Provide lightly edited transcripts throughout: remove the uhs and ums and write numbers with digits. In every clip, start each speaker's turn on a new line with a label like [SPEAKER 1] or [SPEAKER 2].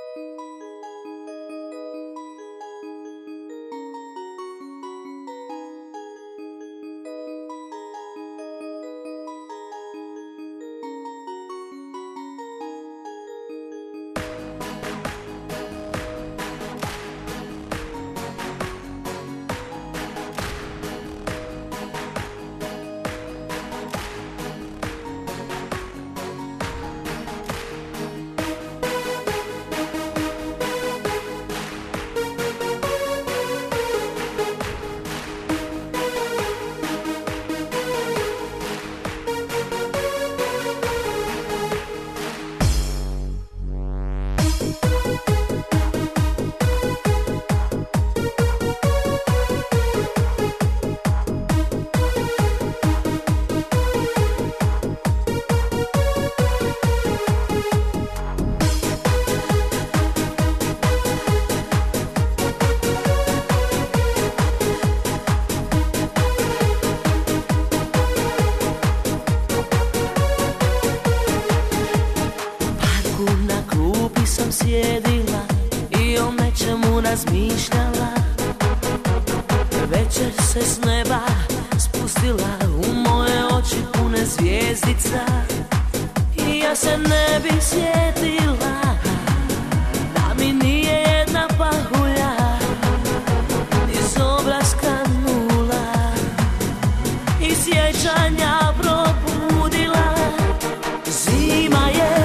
[SPEAKER 1] Sjedila i o nečemu razmišljala. Večer se s neba spustila u moje oči pune zvijezdica. I ja se ne bih sjetila da mi nije jedna pahulja iz obraska nula i sjećanja probudila. Zima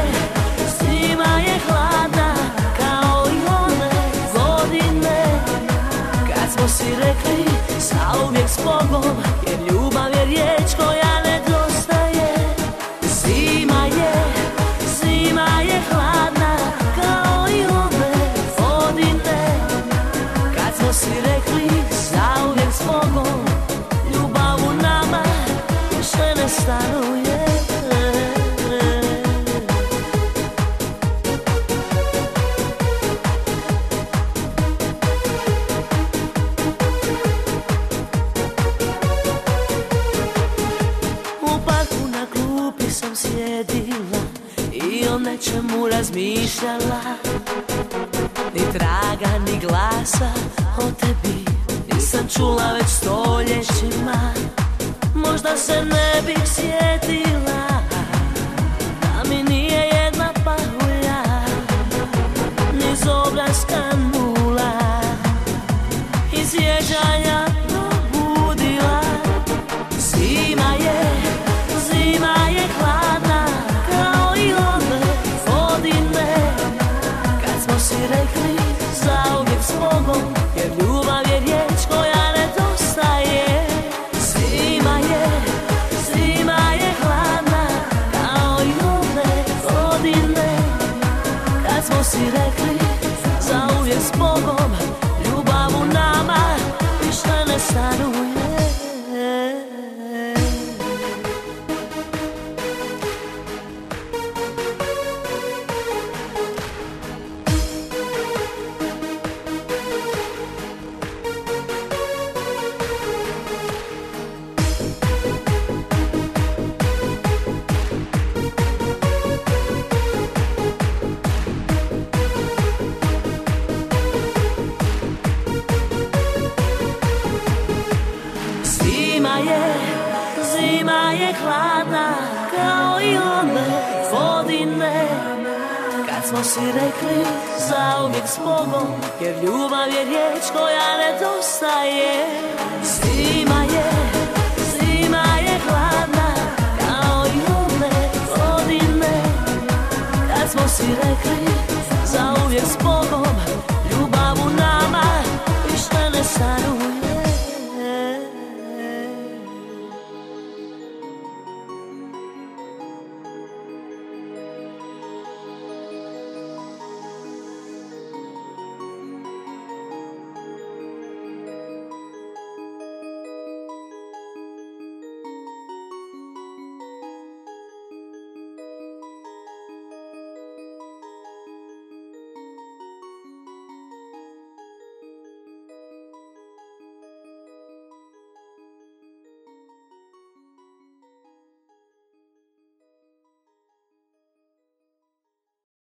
[SPEAKER 1] je hladna kao i one godine kad smo si rekli zauvijek s Bogom, jer ljubav je riječ koja nedostaje. Zima je hladna kao i one godine kad smo si rekli zauvijek s Bogom, ljubav u nama više ne stanuje. Sjedila i o nečemu razmišljala. Ni traga, ni glasa o tebi nisam čula već stoljećima. Možda se ne bih sjetila da mi nije jedna pahulja niz obraska nula i sjećanja probudila. Zima je hladna kao i one godine kad smo si rekli zauvijek s Bogom, jer ljubav je riječ koja nedostaje. Zima je hladna kao i one godine kad smo si rekli zauvijek s Bogom, ljubav u nama više ne stanuje. Zima je hladna kao i one godine kad smo si rekli zauvijek s Bogom, jer ljubav je riječ koja nedostaje. Zima je hladna kao i one godine kad smo si rekli zauvijek s Bogom,